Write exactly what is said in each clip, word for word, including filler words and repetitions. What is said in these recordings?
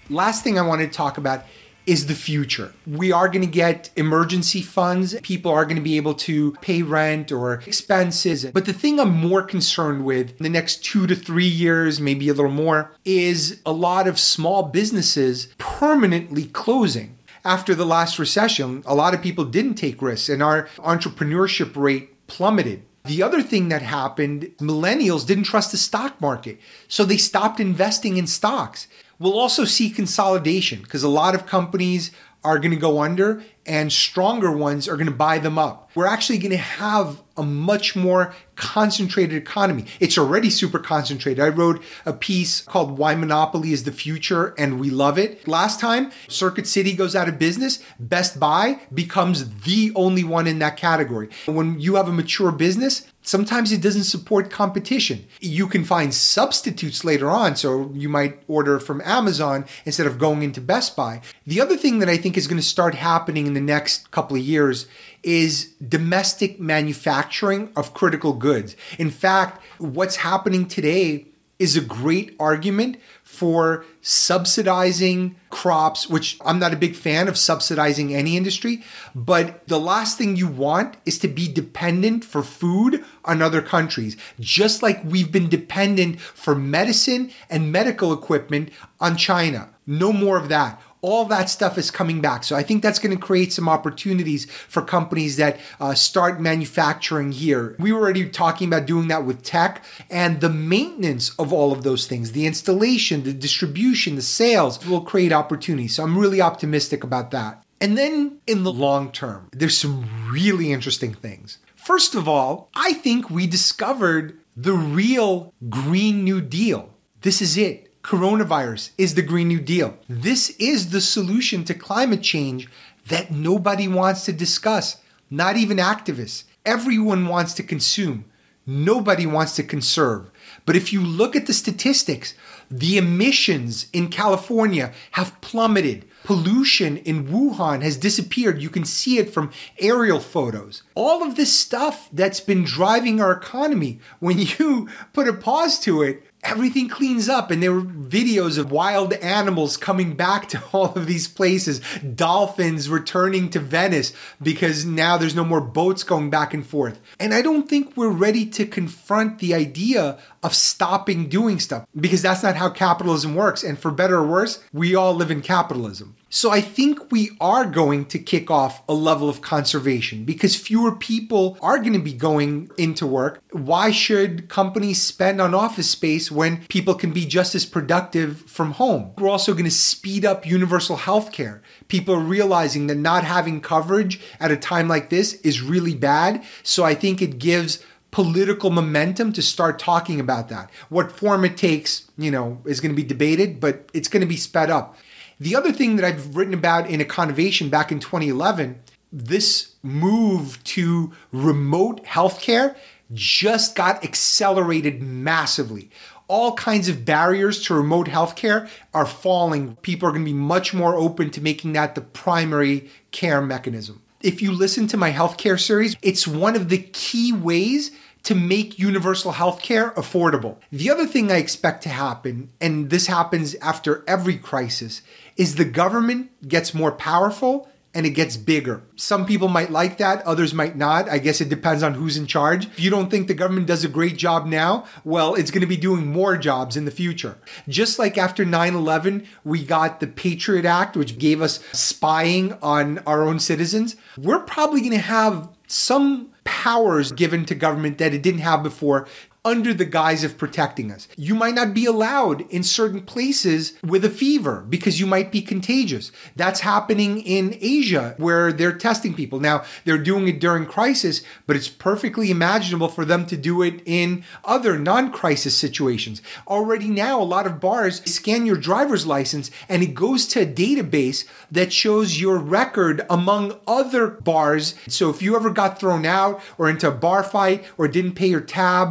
Last thing I wanted to talk about is the future. We are going to get emergency funds. People are going to be able to pay rent or expenses. But the thing I'm more concerned with in the next two to three years, maybe a little more, is a lot of small businesses permanently closing. After the last recession, a lot of people didn't take risks and our entrepreneurship rate plummeted. The other thing that happened, millennials didn't trust the stock market, so they stopped investing in stocks. We'll also see consolidation because a lot of companies are going to go under and stronger ones are going to buy them up. We're actually going to have a much more concentrated economy. It's already super concentrated. I wrote a piece called Why Monopoly is the Future and We Love It. Last time, Circuit City goes out of business, Best Buy becomes the only one in that category. When you have a mature business, sometimes it doesn't support competition. You can find substitutes later on, so you might order from Amazon instead of going into Best Buy. The other thing that I think is going to start happening in the next couple of years is domestic manufacturing of critical goods. In fact, what's happening today is a great argument for subsidizing crops, which I'm not a big fan of subsidizing any industry, but the last thing you want is to be dependent for food on other countries, just like we've been dependent for medicine and medical equipment on China. No more of that. All that stuff is coming back. So I think that's going to create some opportunities for companies that uh, start manufacturing here. We were already talking about doing that with tech and the maintenance of all of those things, the installation, the distribution, the sales will create opportunities. So I'm really optimistic about that. And then in the long term, there's some really interesting things. First of all, I think we discovered the real Green New Deal. This is it. Coronavirus is the Green New Deal. This is the solution to climate change that nobody wants to discuss, not even activists. Everyone wants to consume. Nobody wants to conserve. But if you look at the statistics, the emissions in California have plummeted. Pollution in Wuhan has disappeared. You can see it from aerial photos. All of this stuff that's been driving our economy, when you put a pause to it, everything cleans up, and there were videos of wild animals coming back to all of these places, dolphins returning to Venice because now there's no more boats going back and forth. And I don't think we're ready to confront the idea of stopping doing stuff because that's not how capitalism works. And for better or worse, we all live in capitalism. So I think we are going to kick off a level of conservation because fewer people are going to be going into work. Why should companies spend on office space when people can be just as productive from home? We're also going to speed up universal health care. People are realizing that not having coverage at a time like this is really bad. So I think it gives political momentum to start talking about that. What form it takes, you know, is going to be debated, but it's going to be sped up. The other thing that I've written about in Econovation back in twenty eleven, this move to remote healthcare just got accelerated massively. All kinds of barriers to remote healthcare are falling. People are going to be much more open to making that the primary care mechanism. If you listen to my healthcare series, it's one of the key ways to make universal healthcare affordable. The other thing I expect to happen, and this happens after every crisis, is the government gets more powerful and it gets bigger. Some people might like that, others might not. I guess it depends on who's in charge. If you don't think the government does a great job now, well, it's going to be doing more jobs in the future. Just like after nine eleven, we got the Patriot Act, which gave us spying on our own citizens. We're probably going to have some powers given to government that it didn't have before under the guise of protecting us. You might not be allowed in certain places with a fever because you might be contagious. That's happening in Asia where they're testing people. Now, they're doing it during crisis, but it's perfectly imaginable for them to do it in other non-crisis situations. Already now, a lot of bars scan your driver's license and it goes to a database that shows your record among other bars. So if you ever got thrown out or into a bar fight or didn't pay your tab or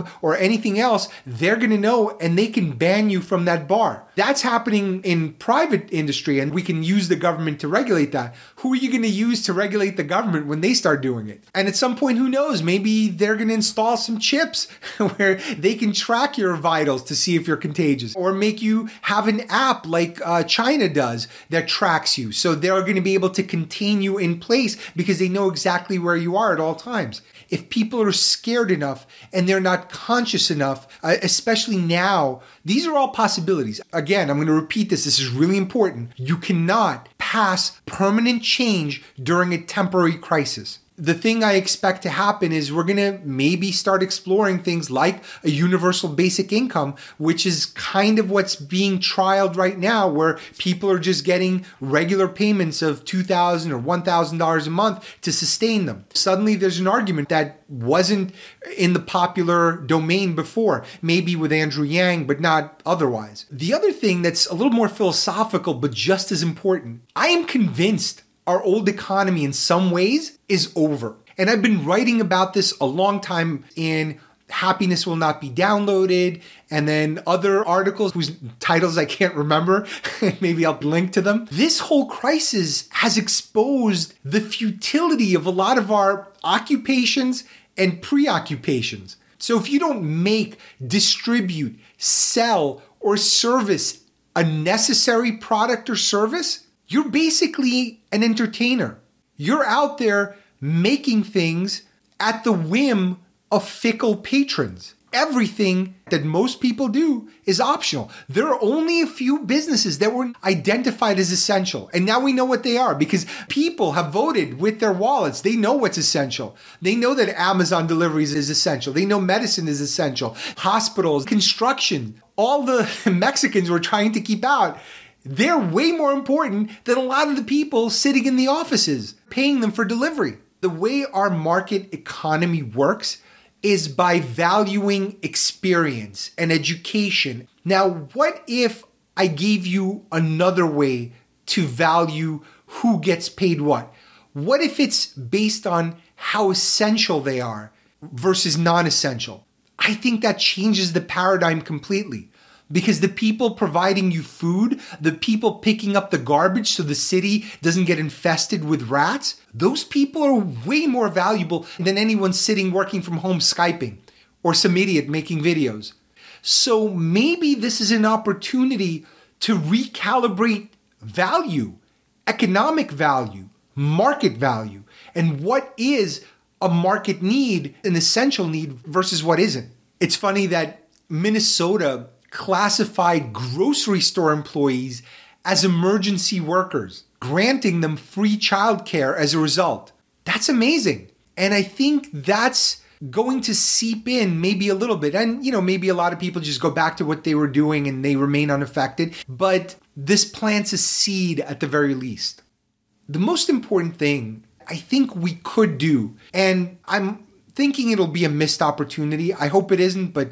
anything else, they're going to know and they can ban you from that bar. That's happening in private industry, and we can use the government to regulate that. Who are you going to use to regulate the government when they start doing it? And at some point, who knows? Maybe they're going to install some chips where they can track your vitals to see if you're contagious, or make you have an app like uh, China does that tracks you. So they're going to be able to contain you in place because they know exactly where you are at all times. If people are scared enough and they're not conscious enough, uh, especially now, these are all possibilities. Again, I'm going to repeat this. This is really important. You cannot pass permanent change during a temporary crisis. The thing I expect to happen is we're going to maybe start exploring things like a universal basic income, which is kind of what's being trialed right now, where people are just getting regular payments of two thousand dollars or one thousand dollars a month to sustain them. Suddenly there's an argument that wasn't in the popular domain before, maybe with Andrew Yang, but not otherwise. The other thing that's a little more philosophical, but just as important, I am convinced our old economy in some ways is over. And I've been writing about this a long time in Happiness Will Not Be Downloaded, and then other articles whose titles I can't remember. Maybe I'll link to them. This whole crisis has exposed the futility of a lot of our occupations and preoccupations. So if you don't make, distribute, sell, or service a necessary product or service, you're basically an entertainer. You're out there making things at the whim of fickle patrons. Everything that most people do is optional. There are only a few businesses that were identified as essential. And now we know what they are because people have voted with their wallets. They know what's essential. They know that Amazon deliveries is essential. They know medicine is essential. Hospitals, construction, all the Mexicans we're trying to keep out, they're way more important than a lot of the people sitting in the offices, paying them for delivery. The way our market economy works is by valuing experience and education. Now, what if I gave you another way to value who gets paid what? What if it's based on how essential they are versus non-essential? I think that changes the paradigm completely. Because the people providing you food, the people picking up the garbage so the city doesn't get infested with rats, those people are way more valuable than anyone sitting working from home Skyping or some idiot making videos. So maybe this is an opportunity to recalibrate value, economic value, market value, and what is a market need, an essential need versus what isn't. It's funny that Minnesota classified grocery store employees as emergency workers, granting them free childcare as a result. That's amazing. And I think that's going to seep in maybe a little bit. And, you know, maybe a lot of people just go back to what they were doing and they remain unaffected. But this plants a seed at the very least. The most important thing I think we could do, and I'm thinking it'll be a missed opportunity. I hope it isn't, but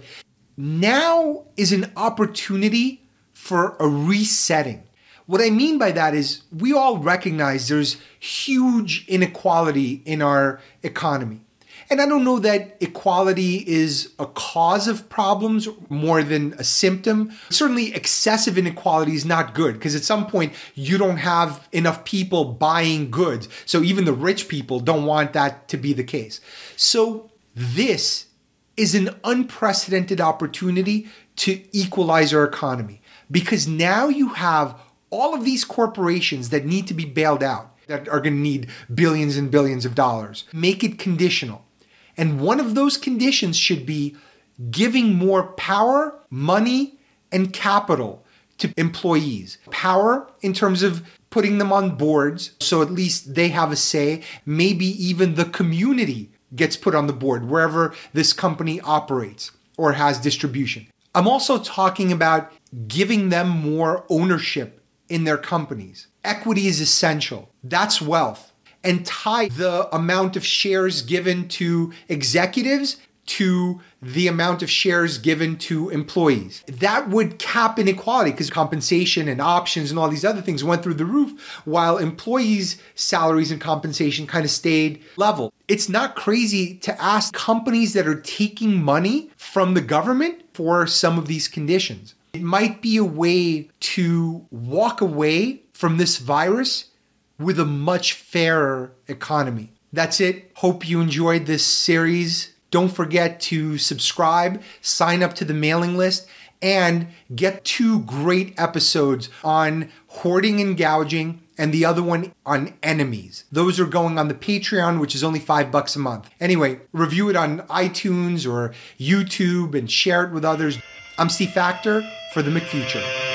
now is an opportunity for a resetting. What I mean by that is we all recognize there's huge inequality in our economy. And I don't know that equality is a cause of problems more than a symptom. Certainly excessive inequality is not good because at some point you don't have enough people buying goods. So even the rich people don't want that to be the case. So this is an unprecedented opportunity to equalize our economy because now you have all of these corporations that need to be bailed out, that are going to need billions and billions of dollars. Make it conditional. And one of those conditions should be giving more power, money, and capital to employees. Power in terms of putting them on boards, so at least they have a say. Maybe even the community gets put on the board wherever this company operates or has distribution. I'm also talking about giving them more ownership in their companies. Equity is essential. That's wealth. And tie the amount of shares given to executives to the amount of shares given to employees. That would cap inequality because compensation and options and all these other things went through the roof while employees' salaries and compensation kind of stayed level. It's not crazy to ask companies that are taking money from the government for some of these conditions. It might be a way to walk away from this virus with a much fairer economy. That's it. Hope you enjoyed this series. Don't forget to subscribe, sign up to the mailing list, and get two great episodes on hoarding and gouging and the other one on enemies. Those are going on the Patreon, which is only five bucks a month. Anyway, review it on iTunes or YouTube and share it with others. I'm Steve Factor for the McFuture.